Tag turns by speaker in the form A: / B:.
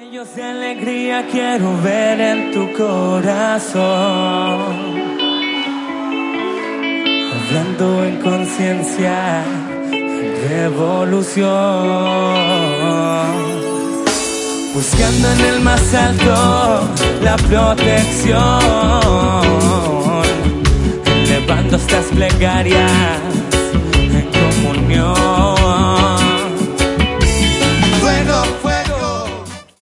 A: Destellos de alegría quiero ver en tu corazón, hablando en conciencia, revolución, buscando en el más alto la protección, elevando estas plegarias